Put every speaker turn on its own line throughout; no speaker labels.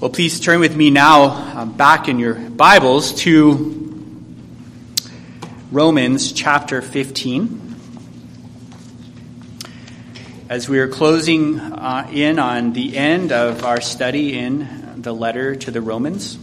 Well, please turn with me now back in your Bibles to Romans chapter 15. As we are closing in on the end of our study in the letter to the Romans,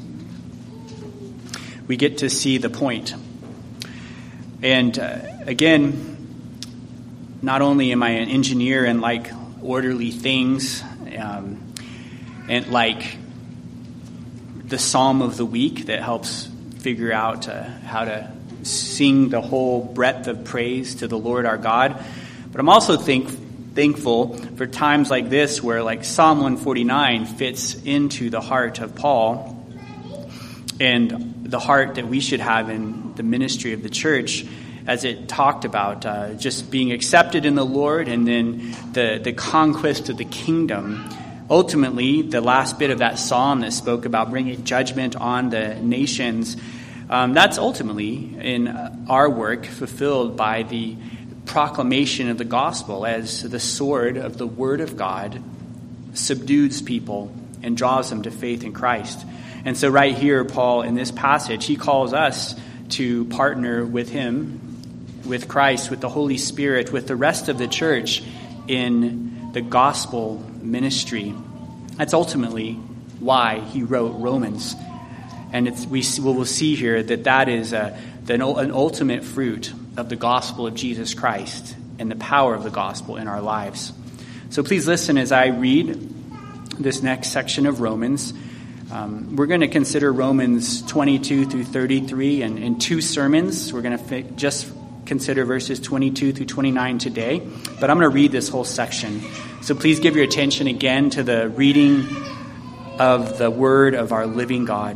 we get to see the point. And again, not only am I an engineer and like orderly things and like the psalm of the week that helps figure out how to sing the whole breadth of praise to the Lord our God. But I'm also thankful for times like this where like Psalm 149 fits into the heart of Paul and the heart that we should have in the ministry of the church, as it talked about just being accepted in the Lord and then the conquest of the kingdom. Ultimately, the last bit of that psalm that spoke about bringing judgment on the nations, that's ultimately in our work fulfilled by the proclamation of the gospel as the sword of the word of God subdues people and draws them to faith in Christ. And so right here, Paul, in this passage, he calls us to partner with him, with Christ, with the Holy Spirit, with the rest of the church in the gospel ministry. That's ultimately why he wrote Romans. And we'll see here that is an ultimate fruit of the gospel of Jesus Christ and the power of the gospel in our lives. So please listen as I read this next section of Romans. We're going to consider Romans 22 through 33 in two sermons. We're going to just consider verses 22 through 29 today, but I'm going to read this whole section. So please give your attention again to the reading of the word of our living God.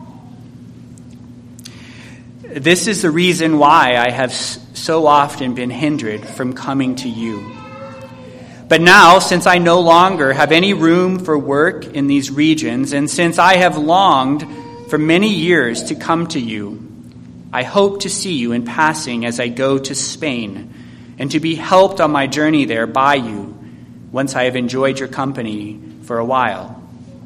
This is the reason why I have so often been hindered from coming to you. But now, since I no longer have any room for work in these regions, and since I have longed for many years to come to you, I hope to see you in passing as I go to Spain, and to be helped on my journey there by you, once I have enjoyed your company for a while.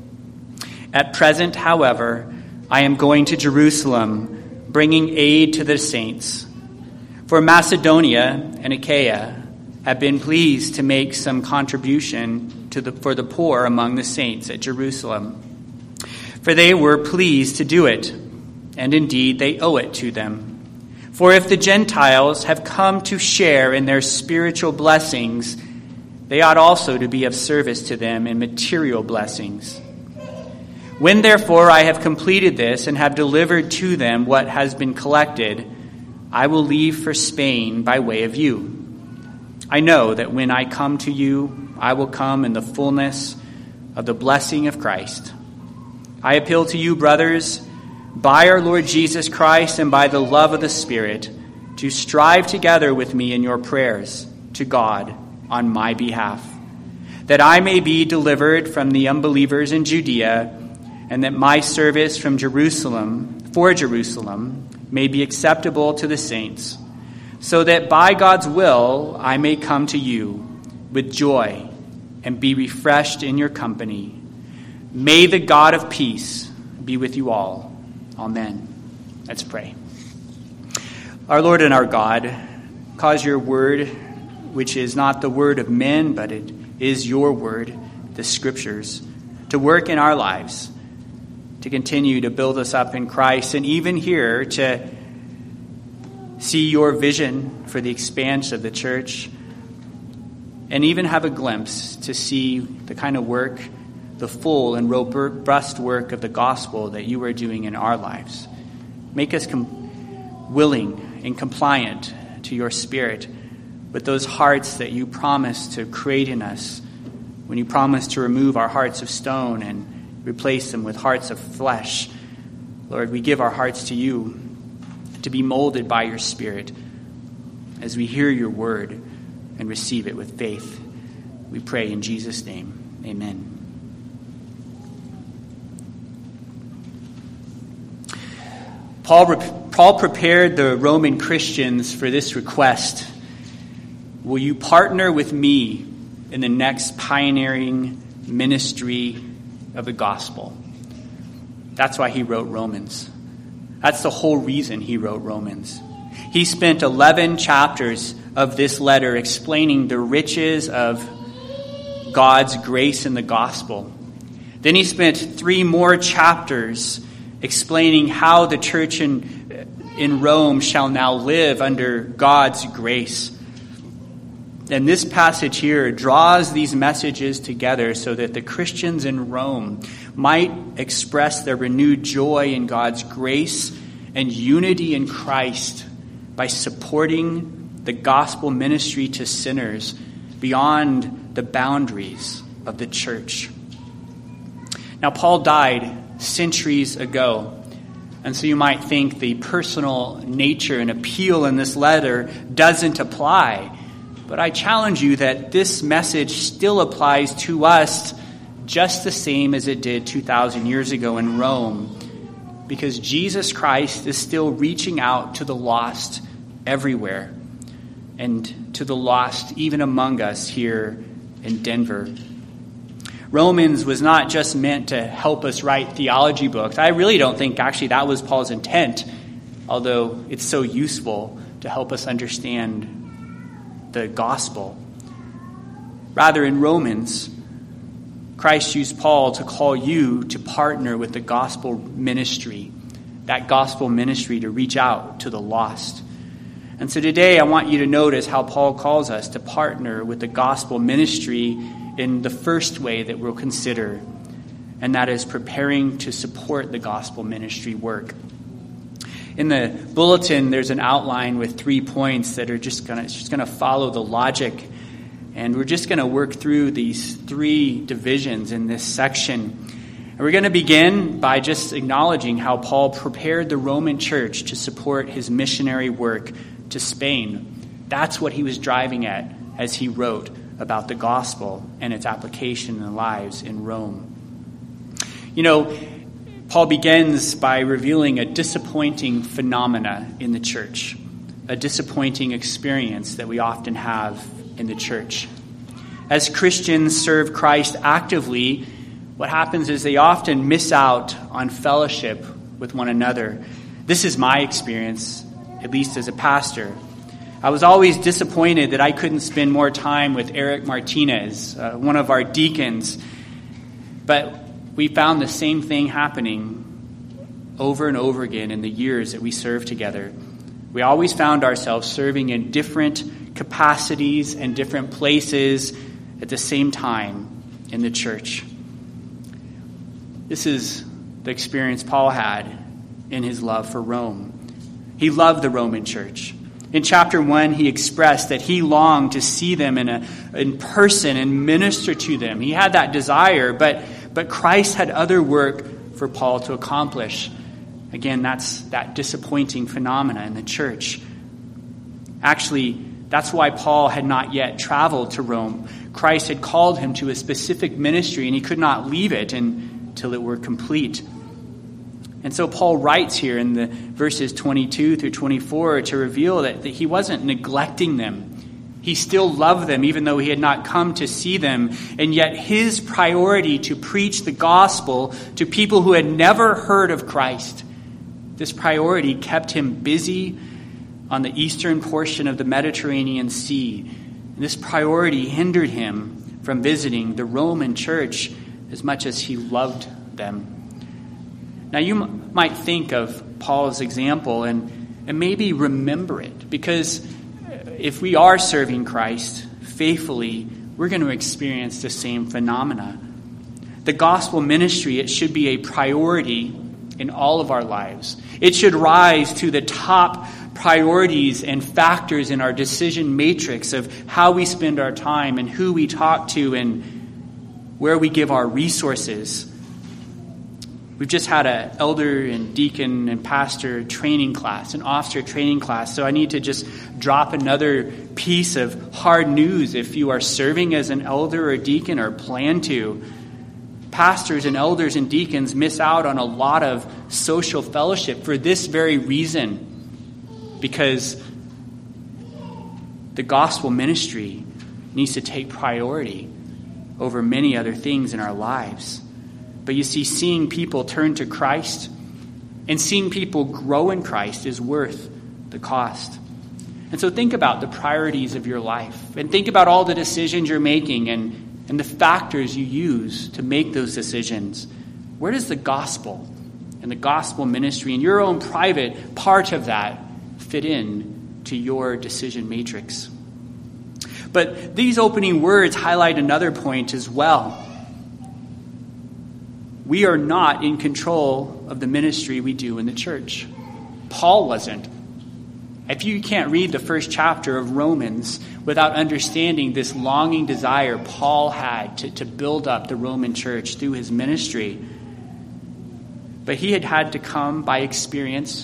At present, however, I am going to Jerusalem, bringing aid to the saints. For Macedonia and Achaia have been pleased to make some contribution for the poor among the saints at Jerusalem. For they were pleased to do it, and indeed they owe it to them. For if the Gentiles have come to share in their spiritual blessings, they ought also to be of service to them in material blessings. When therefore I have completed this and have delivered to them what has been collected, I will leave for Spain by way of you. I know that when I come to you, I will come in the fullness of the blessing of Christ. I appeal to you, brothers, by our Lord Jesus Christ and by the love of the Spirit, to strive together with me in your prayers to God on my behalf, that I may be delivered from the unbelievers in Judea, and that my service for Jerusalem may be acceptable to the saints, so that by God's will I may come to you with joy and be refreshed in your company. May the God of peace be with you all. Amen. Let's pray. Our Lord and our God, cause your word, which is not the word of men, but it is your word, the scriptures, to work in our lives, to continue to build us up in Christ, and even here to see your vision for the expanse of the church, and even have a glimpse to see the kind of work, the full and robust work of the gospel that you are doing in our lives. Make us willing and compliant to your Spirit with those hearts that you promised to create in us when you promised to remove our hearts of stone and replace them with hearts of flesh. Lord, we give our hearts to you to be molded by your Spirit as we hear your word and receive it with faith. We pray in Jesus' name. Amen. Paul prepared the Roman Christians for this request. Will you partner with me in the next pioneering ministry of the gospel? That's why he wrote Romans. That's the whole reason he wrote Romans. He spent 11 chapters of this letter explaining the riches of God's grace in the gospel. Then he spent 3 more chapters explaining how the church in Rome shall now live under God's grace. And this passage here draws these messages together so that the Christians in Rome might express their renewed joy in God's grace and unity in Christ by supporting the gospel ministry to sinners beyond the boundaries of the church. Now, Paul died centuries ago, and so you might think the personal nature and appeal in this letter doesn't apply. But I challenge you that this message still applies to us just the same as it did 2,000 years ago in Rome, because Jesus Christ is still reaching out to the lost everywhere, and to the lost even among us here in Denver. Romans was not just meant to help us write theology books. I really don't think actually that was Paul's intent, although it's so useful to help us understand the gospel. Rather, in Romans, Christ used Paul to call you to partner with the gospel ministry, that gospel ministry to reach out to the lost. And so today I want you to notice how Paul calls us to partner with the gospel ministry in the first way that we'll consider, and that is preparing to support the gospel ministry work. In the bulletin, there's an outline with 3 points that are just going to follow the logic. And we're just going to work through these 3 divisions in this section. And we're going to begin by just acknowledging how Paul prepared the Roman church to support his missionary work to Spain. That's what he was driving at as he wrote about the gospel and its application in the lives in Rome. You know, Paul begins by revealing a disappointing phenomena in the church, a disappointing experience that we often have in the church. As Christians serve Christ actively, what happens is they often miss out on fellowship with one another. This is my experience, at least as a pastor. I was always disappointed that I couldn't spend more time with Eric Martinez, one of our deacons, but we found the same thing happening over and over again in the years that we served together. We always found ourselves serving in different capacities and different places at the same time in the church. This is the experience Paul had in his love for Rome. He loved the Roman church. In chapter 1, he expressed that he longed to see them in person and minister to them. He had that desire, but Christ had other work for Paul to accomplish. Again, that's that disappointing phenomena in the church. Actually, that's why Paul had not yet traveled to Rome. Christ had called him to a specific ministry, and he could not leave it until it were complete. And so Paul writes here in the verses 22 through 24 to reveal that he wasn't neglecting them. He still loved them, even though he had not come to see them. And yet his priority to preach the gospel to people who had never heard of Christ, this priority kept him busy on the eastern portion of the Mediterranean Sea. And this priority hindered him from visiting the Roman church as much as he loved them. Now, you might think of Paul's example and maybe remember it, because if we are serving Christ faithfully, we're going to experience the same phenomena. The gospel ministry, it should be a priority in all of our lives. It should rise to the top priorities and factors in our decision matrix of how we spend our time and who we talk to and where we give our resources. We've just had an elder and deacon and pastor training class, an officer training class. So I need to just drop another piece of hard news. If you are serving as an elder or deacon or plan to, pastors and elders and deacons miss out on a lot of social fellowship for this very reason, because the gospel ministry needs to take priority over many other things in our lives. But you see, seeing people turn to Christ and seeing people grow in Christ is worth the cost. And so think about the priorities of your life, and think about all the decisions you're making and the factors you use to make those decisions. Where does the gospel and the gospel ministry and your own private part of that fit in to your decision matrix? But these opening words highlight another point as well. We are not in control of the ministry we do in the church. Paul wasn't. If you can't read the first chapter of Romans without understanding this longing desire Paul had to build up the Roman church through his ministry, but he had to come by experience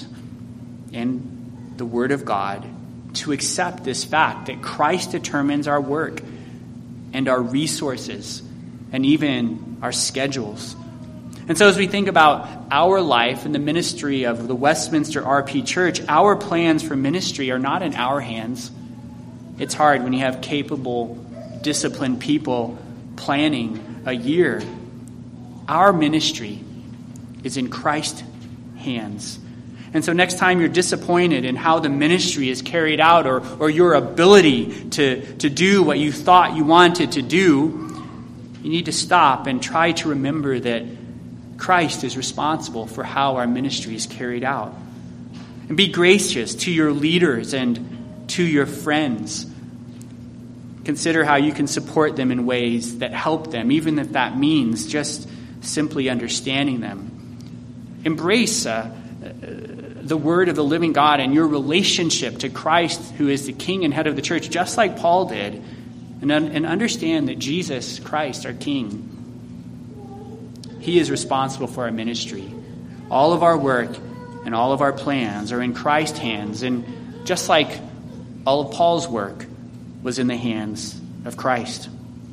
and the Word of God to accept this fact that Christ determines our work and our resources and even our schedules. And so as we think about our life and the ministry of the Westminster RP Church, our plans for ministry are not in our hands. It's hard when you have capable, disciplined people planning a year. Our ministry is in Christ's hands. And so next time you're disappointed in how the ministry is carried out or your ability to do what you thought you wanted to do, you need to stop and try to remember that Christ is responsible for how our ministry is carried out. And be gracious to your leaders and to your friends. Consider how you can support them in ways that help them, even if that means just simply understanding them. Embrace the word of the living God and your relationship to Christ, who is the King and head of the church, just like Paul did, and understand that Jesus Christ, our King, He is responsible for our ministry. All of our work and all of our plans are in Christ's hands, and just like all of Paul's work was in the hands of Christ.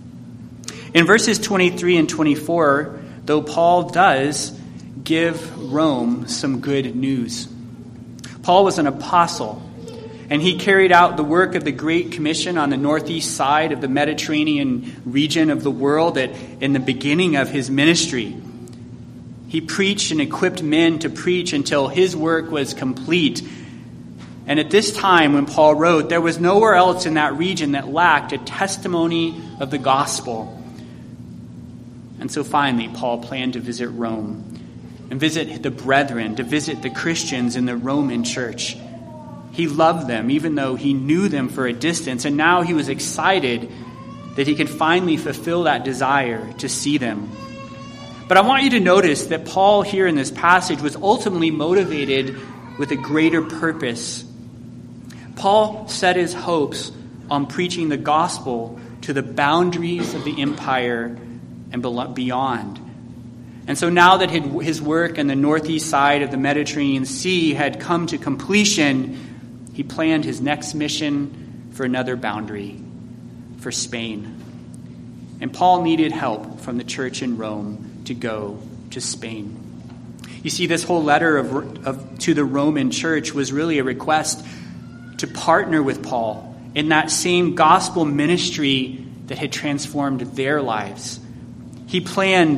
In verses 23 and 24, though Paul does give Rome some good news. Paul was an apostle, and he carried out the work of the Great Commission on the northeast side of the Mediterranean region of the world in the beginning of his ministry. He preached and equipped men to preach until his work was complete. And at this time, when Paul wrote, there was nowhere else in that region that lacked a testimony of the gospel. And so finally, Paul planned to visit Rome and visit the brethren, to visit the Christians in the Roman church. He loved them, even though he knew them for a distance, and now he was excited that he could finally fulfill that desire to see them. But I want you to notice that Paul here in this passage was ultimately motivated with a greater purpose. Paul set his hopes on preaching the gospel to the boundaries of the empire and beyond. And so now that his work on the northeast side of the Mediterranean Sea had come to completion, he planned his next mission for another boundary, for Spain. And Paul needed help from the church in Rome to go to Spain. You see, this whole letter to the Roman church was really a request to partner with Paul in that same gospel ministry that had transformed their lives. He planned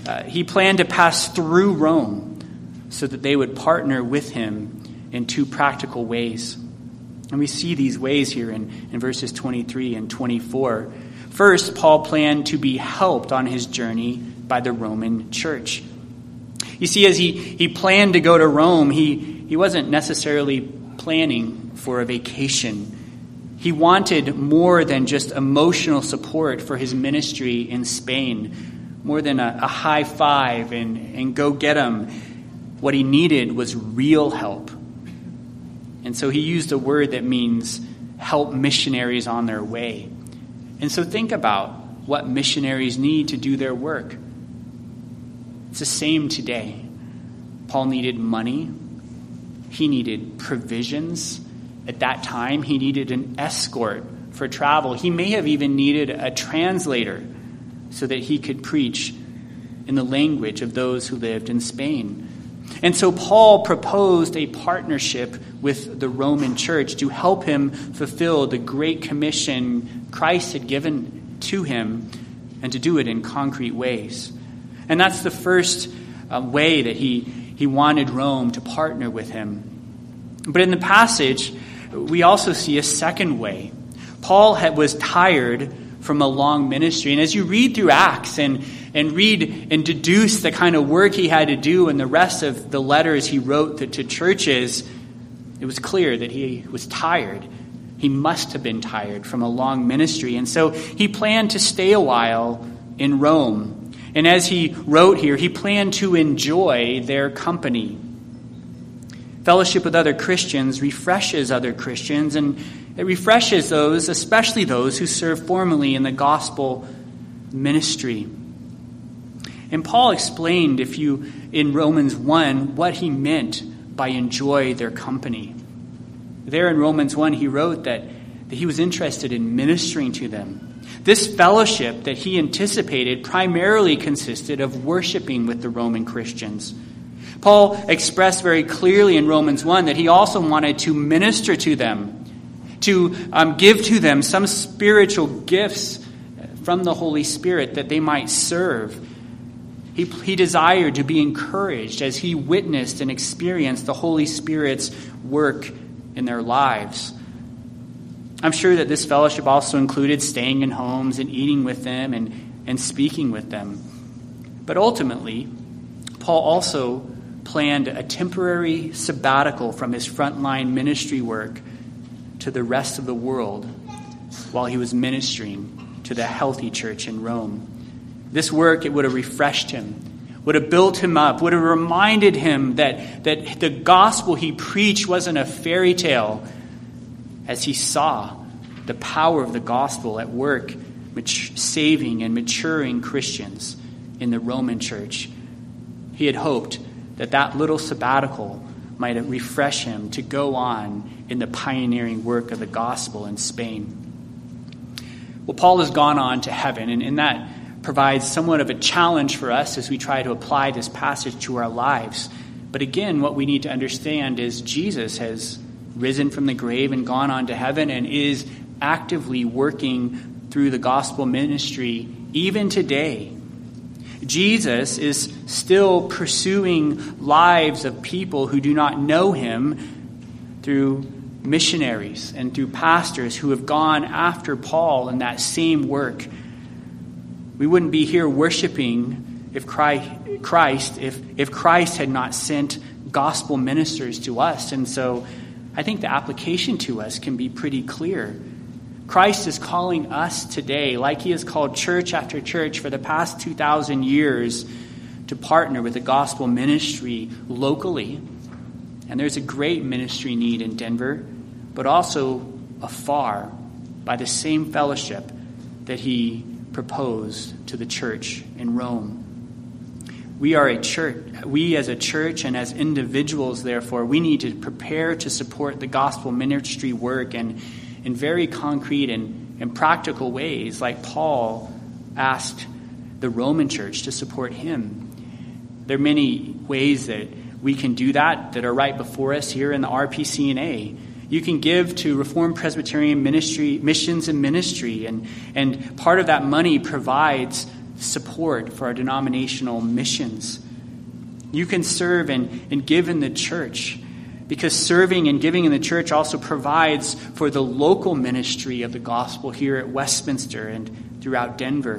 to pass through Rome so that they would partner with him in two practical ways. And we see these ways here in verses 23 and 24. First, Paul planned to be helped on his journey by the Roman church. You see, as he planned to go to Rome, he wasn't necessarily planning for a vacation. He wanted more than just emotional support for his ministry in Spain, more than a high five and go get him. What he needed was real help. And so he used a word that means help missionaries on their way. And so think about what missionaries need to do their work. It's the same today. Paul needed money. He needed provisions. At that time, he needed an escort for travel. He may have even needed a translator so that he could preach in the language of those who lived in Spain. And so Paul proposed a partnership with the Roman church to help him fulfill the great commission Christ had given to him and to do it in concrete ways. And that's the first way that he wanted Rome to partner with him. But in the passage, we also see a second way. Paul was tired from a long ministry. And as you read through Acts and read and deduce the kind of work he had to do and the rest of the letters he wrote to churches, it was clear that he was tired. He must have been tired from a long ministry. And so he planned to stay a while in Rome. And as he wrote here, he planned to enjoy their company. Fellowship with other Christians refreshes other Christians, and it refreshes those, especially those who serve formally in the gospel ministry. And Paul explained, in Romans 1, what he meant by enjoy their company. There in Romans 1, he wrote that he was interested in ministering to them. This fellowship that he anticipated primarily consisted of worshiping with the Roman Christians. Paul expressed very clearly in Romans 1 that he also wanted to minister to them, to give to them some spiritual gifts from the Holy Spirit that they might serve. He desired to be encouraged as he witnessed and experienced the Holy Spirit's work in their lives. I'm sure that this fellowship also included staying in homes and eating with them and speaking with them. But ultimately, Paul also planned a temporary sabbatical from his frontline ministry work to the rest of the world while he was ministering to the healthy church in Rome. This work, it would have refreshed him, would have built him up, would have reminded him that the gospel he preached wasn't a fairy tale, as he saw the power of the gospel at work, saving and maturing Christians in the Roman church. He had hoped that little sabbatical might refresh him to go on in the pioneering work of the gospel in Spain. Well, Paul has gone on to heaven, and that provides somewhat of a challenge for us as we try to apply this passage to our lives. But again, what we need to understand is Jesus has risen from the grave and gone on to heaven and is actively working through the gospel ministry even today. Jesus is still pursuing lives of people who do not know him through missionaries and through pastors who have gone after Paul in that same work. We wouldn't be here worshiping if Christ had not sent gospel ministers to us. And so I think the application to us can be pretty clear. Christ is calling us today, like he has called church after church for the past 2,000 years, to partner with the gospel ministry locally. And there's a great ministry need in Denver, but also afar by the same fellowship that he proposed to the church in Rome. We are a church. We as a church and as individuals, therefore, we need to prepare to support the gospel ministry work and in very concrete and practical ways, like Paul asked the Roman church to support him. There are many ways that we can do that are right before us here in the RPCNA. You can give to Reformed Presbyterian Ministry, Missions and Ministry, and part of that money provides support for our denominational missions. You can serve and give in the church, because serving and giving in the church also provides for the local ministry of the gospel here at Westminster and throughout Denver.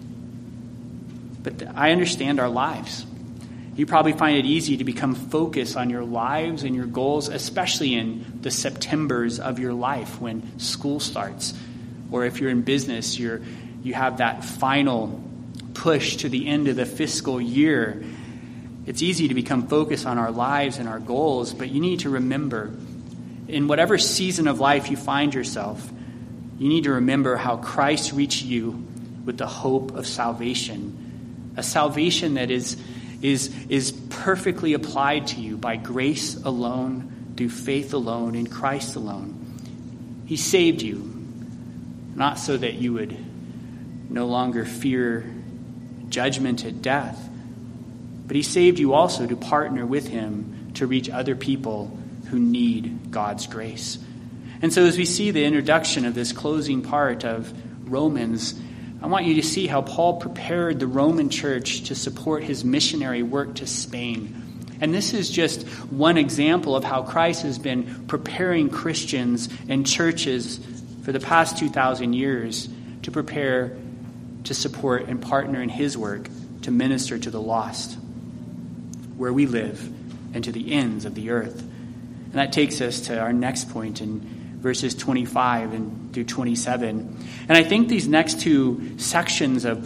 But I understand our lives. You probably find it easy to become focused on your lives and your goals, especially in the Septembers of your life when school starts. Or if you're in business, you have that final push to the end of the fiscal year. It's easy to become focused on our lives and our goals, but you need to remember, in whatever season of life you find yourself, you need to remember how Christ reached you with the hope of salvation, a salvation that is perfectly applied to you by grace alone, through faith alone, in Christ alone. He saved you, not so that you would no longer fear judgment at death, but he saved you also to partner with him to reach other people who need God's grace. And so as we see the introduction of this closing part of Romans, I want you to see how Paul prepared the Roman church to support his missionary work to Spain. And this is just one example of how Christ has been preparing Christians and churches for the past 2,000 years to prepare to support and partner in his work to minister to the lost where we live and to the ends of the earth. And that takes us to our next point in verses 25 and through 27. And I think these next two sections of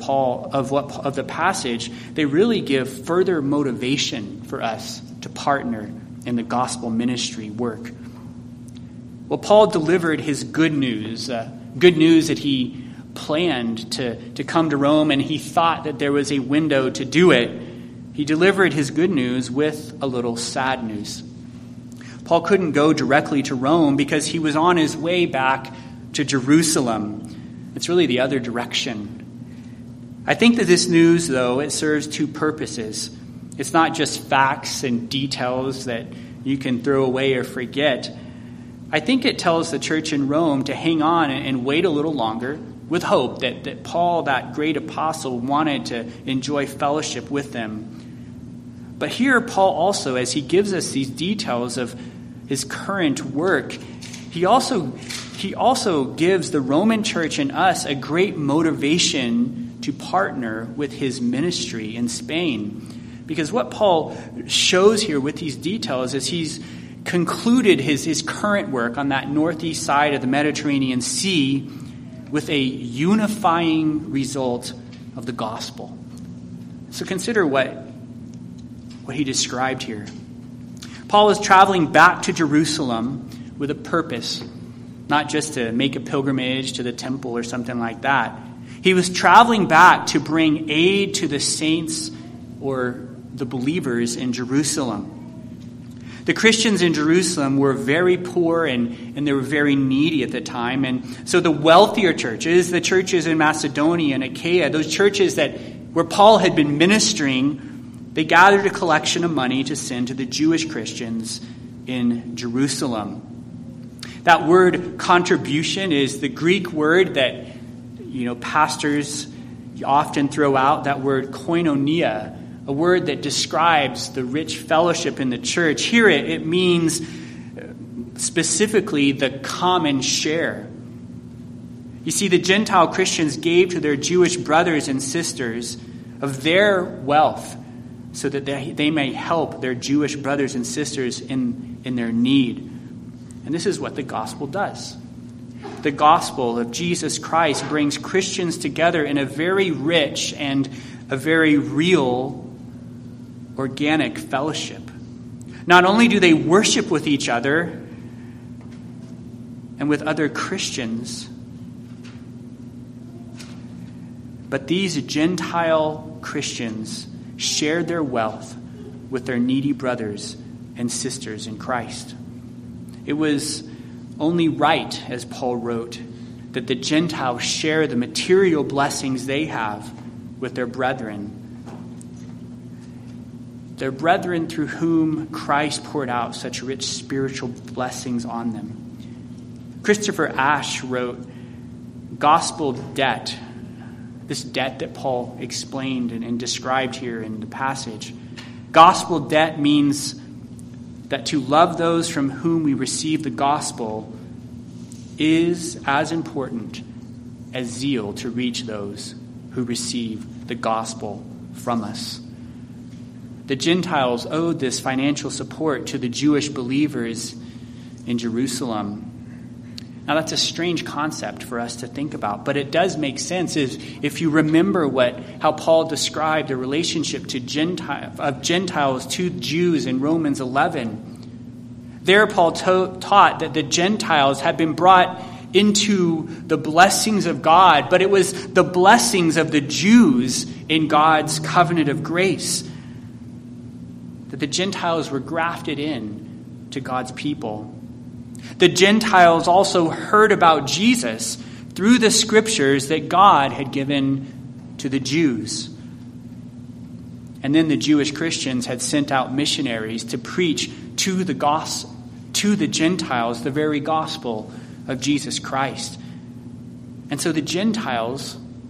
the passage, they really give further motivation for us to partner in the gospel ministry work. Well, Paul delivered his good news that he planned to come to Rome, and he thought that there was a window to do it. He delivered his good news with a little sad news. Paul couldn't go directly to Rome because he was on his way back to Jerusalem. It's really the other direction. I think that this news, though, it serves two purposes. It's not just facts and details that you can throw away or forget. I think it tells the church in Rome to hang on and wait a little longer with hope that Paul, that great apostle, wanted to enjoy fellowship with them. But here, Paul also, as he gives us these details of his current work, he also gives the Roman church and us a great motivation to partner with his ministry in Spain. Because what Paul shows here with these details is he's concluded his current work on that northeast side of the Mediterranean Sea with a unifying result of the gospel. So consider what he described here. Paul is traveling back to Jerusalem with a purpose, not just to make a pilgrimage to the temple or something like that. He was traveling back to bring aid to the saints or the believers in Jerusalem. The Christians in Jerusalem were very poor and they were very needy at the time. And so the wealthier churches, the churches in Macedonia and Achaia, those churches where Paul had been ministering, they gathered a collection of money to send to the Jewish Christians in Jerusalem. That word contribution is the Greek word that, pastors often throw out, that word koinonia, a word that describes the rich fellowship in the church. Here it means specifically the common share. You see, the Gentile Christians gave to their Jewish brothers and sisters of their wealth so that they may help their Jewish brothers and sisters in their need. And this is what the gospel does. The gospel of Jesus Christ brings Christians together in a very rich and a very real, organic fellowship. Not only do they worship with each other and with other Christians, but these Gentile Christians shared their wealth with their needy brothers and sisters in Christ. It was only right, as Paul wrote, that the Gentiles share the material blessings they have with their brethren. Their brethren through whom Christ poured out such rich spiritual blessings on them. Christopher Ash wrote, "Gospel debt," this debt that Paul explained and described here in the passage. Gospel debt means that to love those from whom we receive the gospel is as important as zeal to reach those who receive the gospel from us. The Gentiles owed this financial support to the Jewish believers in Jerusalem. Now, that's a strange concept for us to think about, but it does make sense if you remember how Paul described the relationship of Gentiles to Jews in Romans 11. There, Paul taught that the Gentiles had been brought into the blessings of God, but it was the blessings of the Jews in God's covenant of grace. That the Gentiles were grafted in to God's people. The Gentiles also heard about Jesus through the scriptures that God had given to the Jews. And then the Jewish Christians had sent out missionaries to preach to the Gentiles the very gospel of Jesus Christ. And so the Gentiles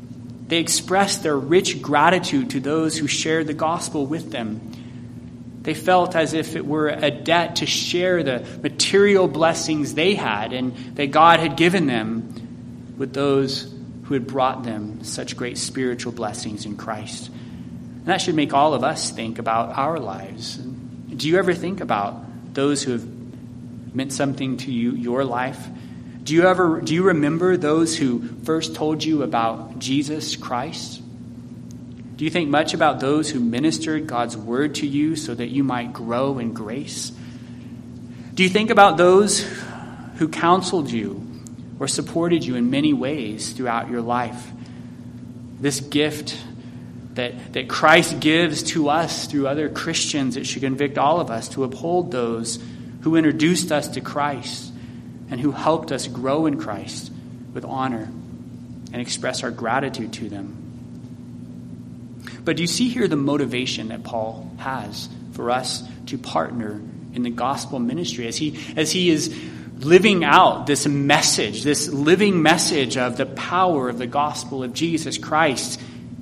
They expressed their rich gratitude to those who shared the gospel with them. They felt as if it were a debt to share the material blessings they had and that God had given them with those who had brought them such great spiritual blessings in Christ. And that should make all of us think about our lives. Do you ever think about those who have meant something to you, your life? Do you remember those who first told you about Jesus Christ? Do you think much about those who ministered God's word to you so that you might grow in grace? Do you think about those who counseled you or supported you in many ways throughout your life? This gift that Christ gives to us through other Christians, it should convict all of us to uphold those who introduced us to Christ and who helped us grow in Christ with honor and express our gratitude to them. But do you see here the motivation that Paul has for us to partner in the gospel ministry as he is living out this message, this living message of the power of the gospel of Jesus Christ?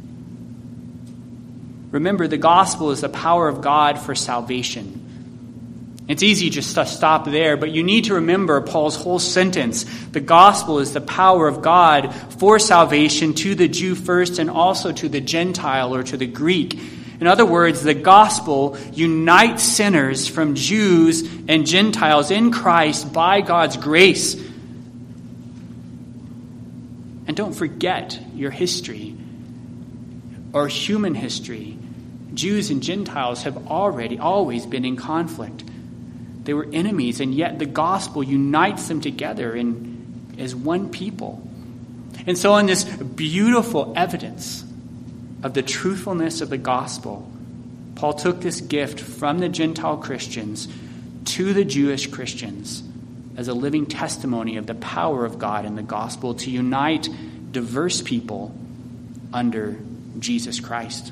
Remember, the gospel is the power of God for salvation. It's easy just to stop there, but you need to remember Paul's whole sentence. The gospel is the power of God for salvation to the Jew first and also to the Gentile or to the Greek. In other words, the gospel unites sinners from Jews and Gentiles in Christ by God's grace. And don't forget your history or human history. Jews and Gentiles have always been in conflict. They were enemies, and yet the gospel unites them together as one people. And so in this beautiful evidence of the truthfulness of the gospel, Paul took this gift from the Gentile Christians to the Jewish Christians as a living testimony of the power of God in the gospel to unite diverse people under Jesus Christ.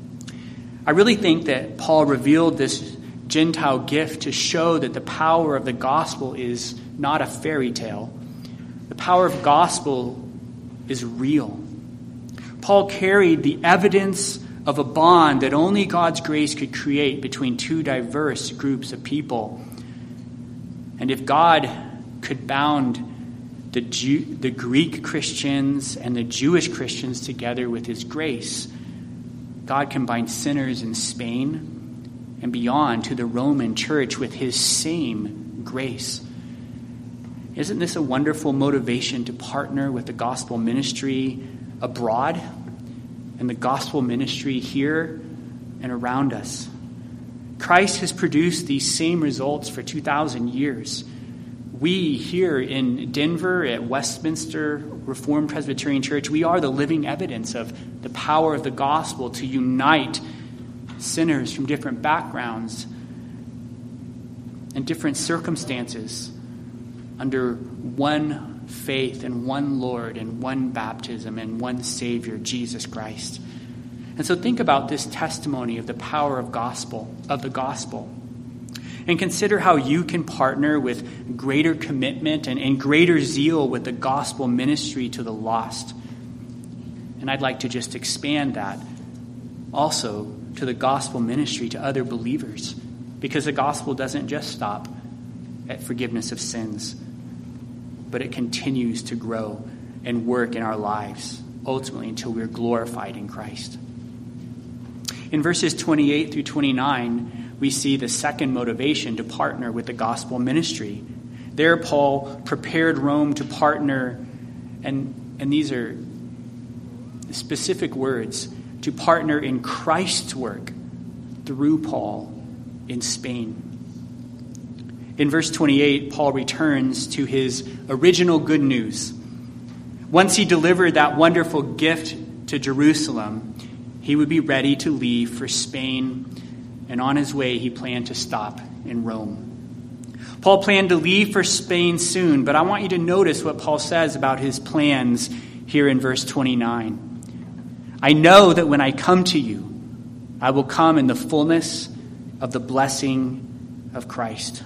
I really think that Paul revealed this Gentile gift to show that the power of the gospel is not a fairy tale. The power of gospel is real. Paul carried the evidence of a bond that only God's grace could create between two diverse groups of people. And if God could bound the Greek Christians and the Jewish Christians together with his grace, God can bind sinners in Spain and beyond to the Roman church with his same grace. Isn't this a wonderful motivation to partner with the gospel ministry abroad and the gospel ministry here and around us? Christ has produced these same results for 2,000 years. We here in Denver at Westminster Reformed Presbyterian Church, we are the living evidence of the power of the gospel to unite sinners from different backgrounds and different circumstances under one faith and one Lord and one baptism and one Savior, Jesus Christ. And so think about this testimony of the power of the gospel. And consider how you can partner with greater commitment and greater zeal with the gospel ministry to the lost. And I'd like to just expand that also to the gospel ministry to other believers, because the gospel doesn't just stop at forgiveness of sins, but it continues to grow and work in our lives, ultimately until we're glorified in Christ. In verses 28 through 29, we see the second motivation to partner with the gospel ministry. There, Paul prepared Rome to partner, and these are specific words, to partner in Christ's work through Paul in Spain. In verse 28, Paul returns to his original good news. Once he delivered that wonderful gift to Jerusalem, he would be ready to leave for Spain, and on his way he planned to stop in Rome. Paul planned to leave for Spain soon, but I want you to notice what Paul says about his plans here in verse 29. I know that when I come to you, I will come in the fullness of the blessing of Christ.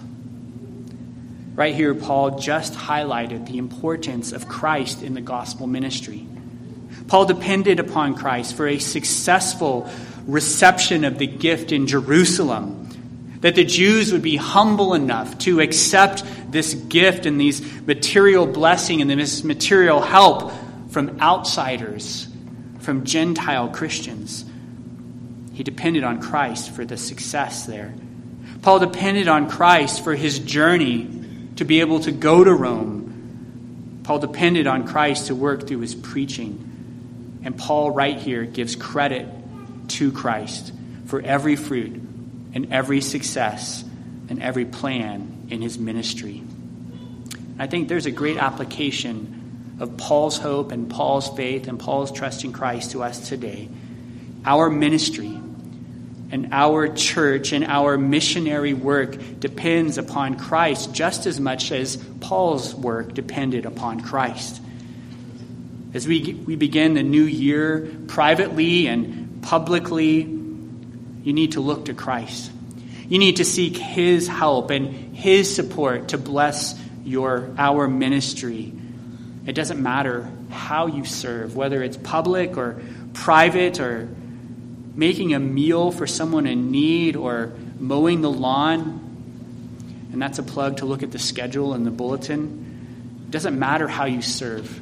Right here, Paul just highlighted the importance of Christ in the gospel ministry. Paul depended upon Christ for a successful reception of the gift in Jerusalem, that the Jews would be humble enough to accept this gift and these material blessing and this material help from outsiders, from Gentile Christians. He depended on Christ for the success there. Paul depended on Christ for his journey to be able to go to Rome. Paul depended on Christ to work through his preaching. And Paul right here gives credit to Christ for every fruit and every success and every plan in his ministry. I think there's a great application of Paul's hope and Paul's faith and Paul's trust in Christ to us today. Our ministry and our church and our missionary work depends upon Christ just as much as Paul's work depended upon Christ. As we begin the new year privately and publicly, you need to look to Christ. You need to seek his help and his support to bless our ministry. It doesn't matter how you serve, whether it's public or private or making a meal for someone in need or mowing the lawn. And that's a plug to look at the schedule in the bulletin. It doesn't matter how you serve.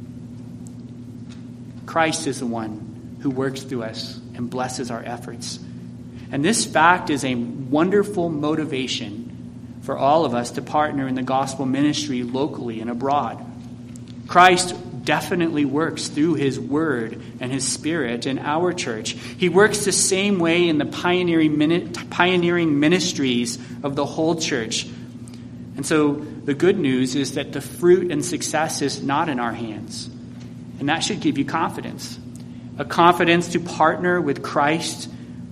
Christ is the one who works through us and blesses our efforts. And this fact is a wonderful motivation for all of us to partner in the gospel ministry locally and abroad. Christ definitely works through his word and his spirit in our church. He works the same way in the pioneering ministries of the whole church. And so the good news is that the fruit and success is not in our hands. And that should give you confidence. A confidence to partner with Christ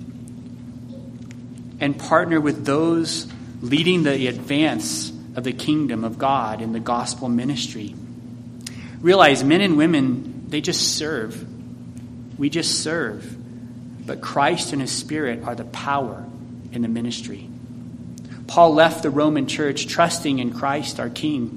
and partner with those leading the advance of the kingdom of God in the gospel ministry. Realize men and women, they just serve. We just serve. But Christ and his Spirit are the power in the ministry. Paul left the Roman church trusting in Christ, our King.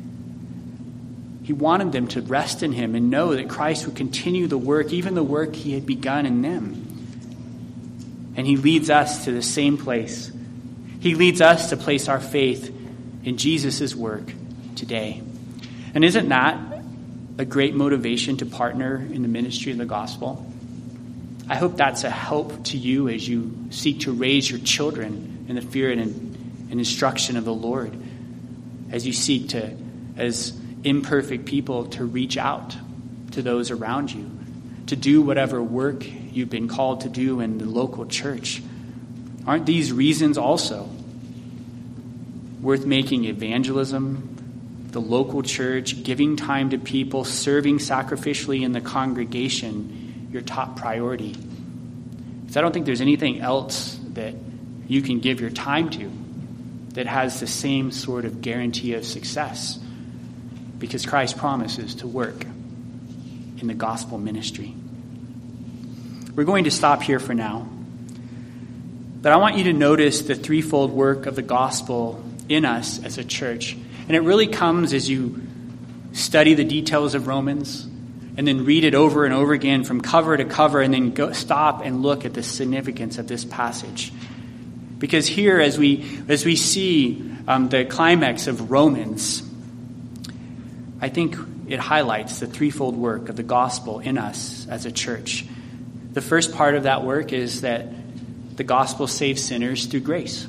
He wanted them to rest in him and know that Christ would continue the work, even the work he had begun in them. And he leads us to the same place. He leads us to place our faith in Jesus' work today. And isn't that a great motivation to partner in the ministry of the gospel? I hope that's a help to you as you seek to raise your children in the fear and instruction of the Lord, as you seek to, as imperfect people, to reach out to those around you, to do whatever work you've been called to do in the local church. Aren't these reasons also worth making evangelism, the local church, giving time to people, serving sacrificially in the congregation, your top priority? Because I don't think there's anything else that you can give your time to that has the same sort of guarantee of success, because Christ promises to work in the gospel ministry. We're going to stop here for now, but I want you to notice the threefold work of the gospel in us as a church. And it really comes as you study the details of Romans and then read it over and over again from cover to cover, and then stop and look at the significance of this passage. Because here, as we see the climax of Romans, I think it highlights the threefold work of the gospel in us as a church. The first part of that work is that the gospel saves sinners through grace.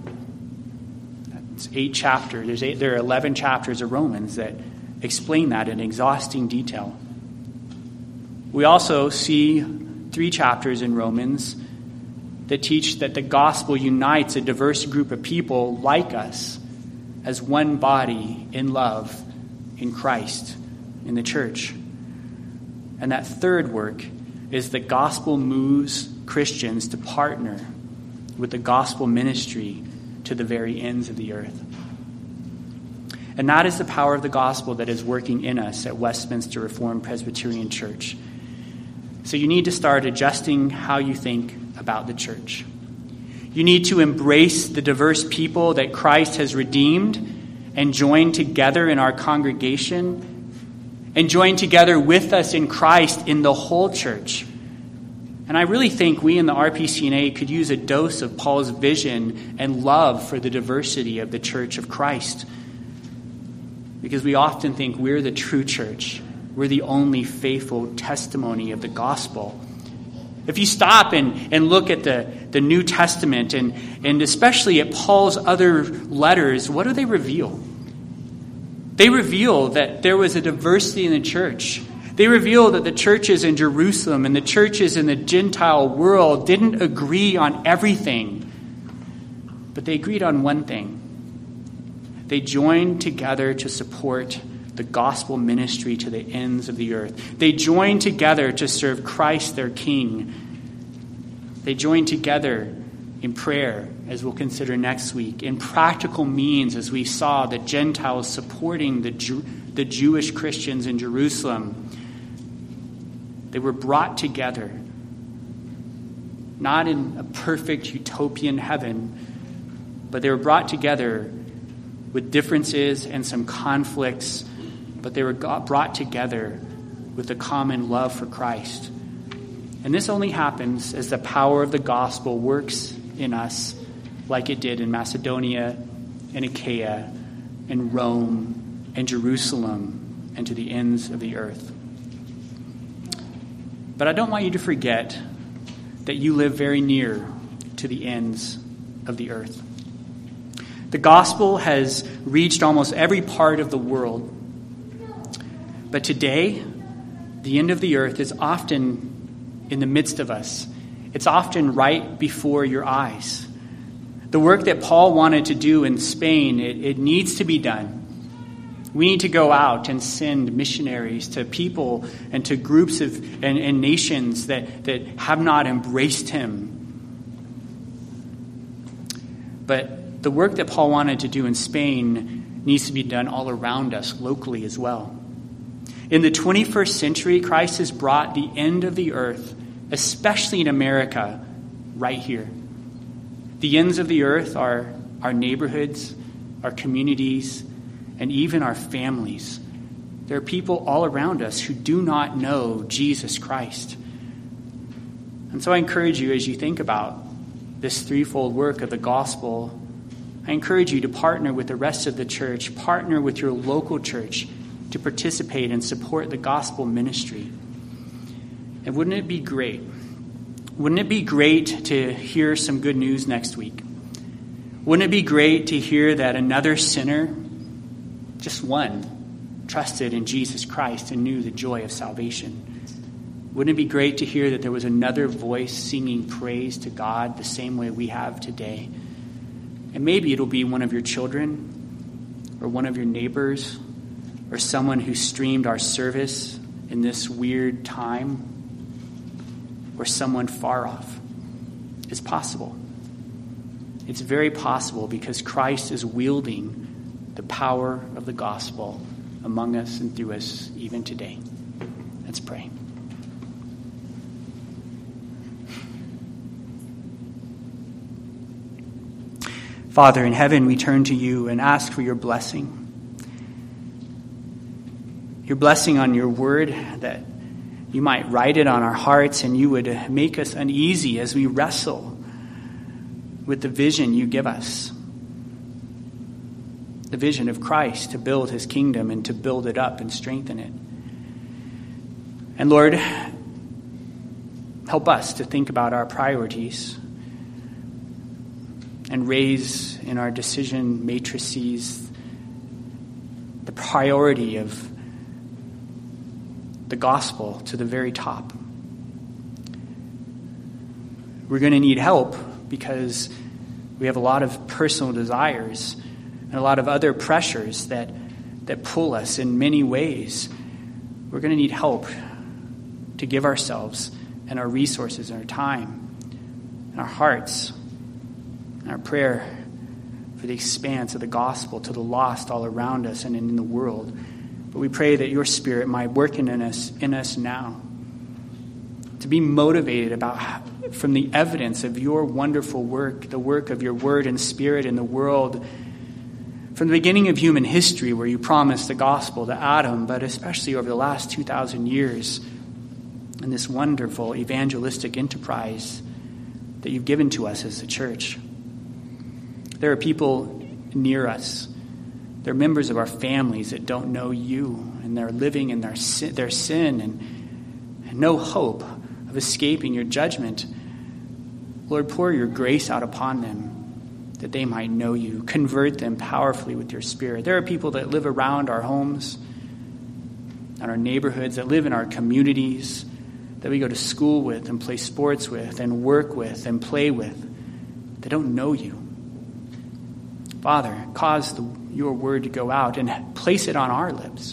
It's 8 chapters. There are 11 chapters of Romans that explain that in exhausting detail. We also see 3 chapters in Romans that teach that the gospel unites a diverse group of people like us as one body in love in Christ, in the church. And that third work is the gospel moves Christians to partner with the gospel ministry to the very ends of the earth. And that is the power of the gospel that is working in us at Westminster Reformed Presbyterian Church. So you need to start adjusting how you think about the church. You need to embrace the diverse people that Christ has redeemed and joined together in our congregation, and join together with us in Christ in the whole church. And I really think we in the RPCNA could use a dose of Paul's vision and love for the diversity of the church of Christ. Because we often think we're the true church. We're the only faithful testimony of the gospel. If you stop and look at the New Testament and especially at Paul's other letters, what do they reveal? They reveal that there was a diversity in the church. They reveal that the churches in Jerusalem and the churches in the Gentile world didn't agree on everything, but they agreed on one thing. They joined together to support the gospel ministry to the ends of the earth. They joined together to serve Christ, their King. They joined together in prayer, as we'll consider next week, in practical means, as we saw the Gentiles supporting the Jewish Christians in Jerusalem. They were brought together, not in a perfect utopian heaven, but they were brought together with differences and some conflicts, but they were brought together with a common love for Christ. And this only happens as the power of the gospel works in us like it did in Macedonia and Achaia and Rome and Jerusalem and to the ends of the earth. But I don't want you to forget that you live very near to the ends of the earth. The gospel has reached almost every part of the world. But today, the end of the earth is often in the midst of us. It's often right before your eyes. The work that Paul wanted to do in Spain, it needs to be done. We need to go out and send missionaries to people and to groups of and nations that have not embraced him. But the work that Paul wanted to do in Spain needs to be done all around us, locally as well. In the 21st century, Christ has brought the end of the earth, especially in America, right here. The ends of the earth are our neighborhoods, our communities, and even our families. There are people all around us who do not know Jesus Christ. And so I encourage you, as you think about this threefold work of the gospel, I encourage you to partner with the rest of the church, partner with your local church to participate and support the gospel ministry. And wouldn't it be great? Wouldn't it be great to hear some good news next week? Wouldn't it be great to hear that another sinner, just one, trusted in Jesus Christ and knew the joy of salvation? Wouldn't it be great to hear that there was another voice singing praise to God the same way we have today? And maybe it'll be one of your children or one of your neighbors or someone who streamed our service in this weird time, or someone far off. It's possible. It's very possible because Christ is wielding the power of the gospel among us and through us even today. Let's pray. Father in heaven, we turn to you and ask for your blessing. Your blessing on your word, that you might write it on our hearts and you would make us uneasy as we wrestle with the vision you give us. The vision of Christ to build his kingdom and to build it up and strengthen it. And Lord, help us to think about our priorities and raise in our decision matrices the priority of the gospel to the very top. We're going to need help because we have a lot of personal desires and a lot of other pressures that pull us in many ways. We're going to need help to give ourselves and our resources and our time and our hearts and our prayer for the expanse of the gospel to the lost all around us and in the world. But we pray that your Spirit might work in us now, to be motivated from the evidence of your wonderful work, the work of your word and Spirit in the world, From the beginning of human history, where you promised the gospel to Adam, but especially over the last 2,000 years, in this wonderful evangelistic enterprise that you've given to us as a church. There are people near us. They're members of our families that don't know you, and they're living in their sin and no hope of escaping your judgment. Lord, pour your grace out upon them that they might know you. Convert them powerfully with your Spirit. There are people that live around our homes and our neighborhoods, that live in our communities, that we go to school with and play sports with and work with and play with. They don't know you. Father, cause your word to go out and place it on our lips,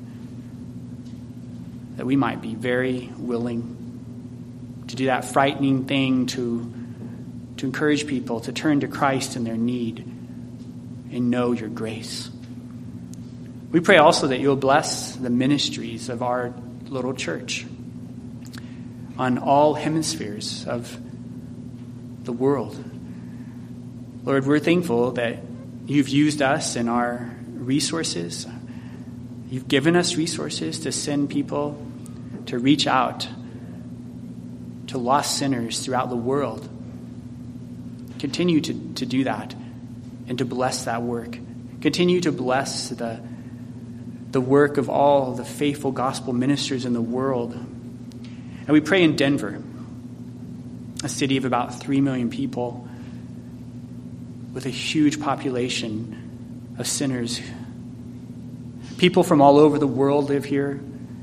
that we might be very willing to do that frightening thing to encourage people to turn to Christ in their need and know your grace. We pray also that you'll bless the ministries of our little church on all hemispheres of the world. Lord, we're thankful that you've used us and our resources. You've given us resources to send people to reach out to lost sinners throughout the world. Continue to do that and to bless that work. Continue to bless the work of all the faithful gospel ministers in the world. And we pray in Denver, a city of about 3 million people with a huge population of sinners. People from all over the world live here.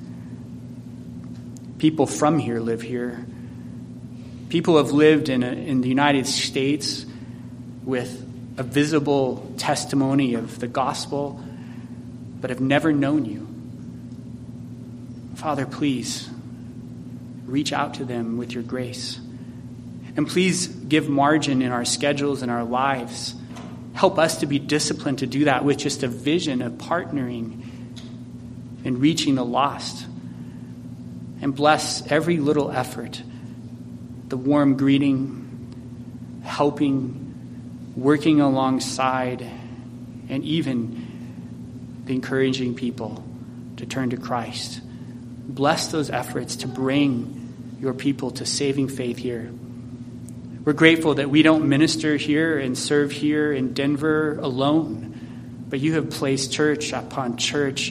People from here live here. People have lived in the United States with a visible testimony of the gospel, but have never known you. Father, please reach out to them with your grace. And please give margin in our schedules and our lives. Help us to be disciplined to do that with just a vision of partnering and reaching the lost. And bless every little effort, the warm greeting, helping, working alongside, and even the encouraging people to turn to Christ. Bless those efforts to bring your people to saving faith here. We're grateful that we don't minister here and serve here in Denver alone, but you have placed church upon church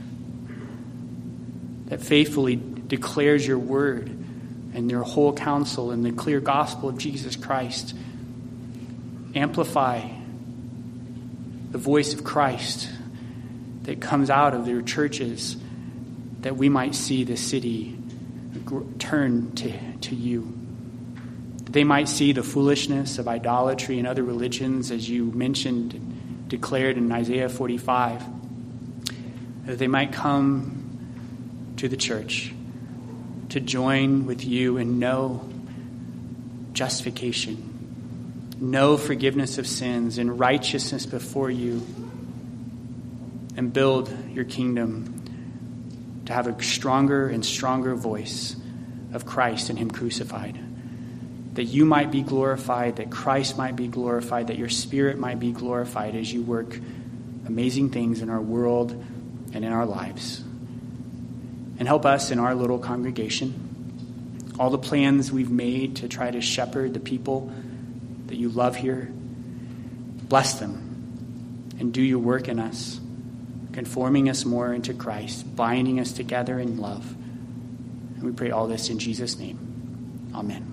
that faithfully declares your word and your whole counsel and the clear gospel of Jesus Christ. Amplify the voice of Christ that comes out of their churches, that we might see the city turn to you. That they might see the foolishness of idolatry and other religions, as you mentioned and declared in Isaiah 45. That they might come to the church to join with you and know justification, know forgiveness of sins and righteousness before you, and build your kingdom to have a stronger and stronger voice of Christ and him crucified. That you might be glorified, that Christ might be glorified, that your Spirit might be glorified as you work amazing things in our world and in our lives. And help us in our little congregation. All the plans we've made to try to shepherd the people that you love here, bless them and do your work in us, conforming us more into Christ, binding us together in love. And we pray all this in Jesus' name. Amen.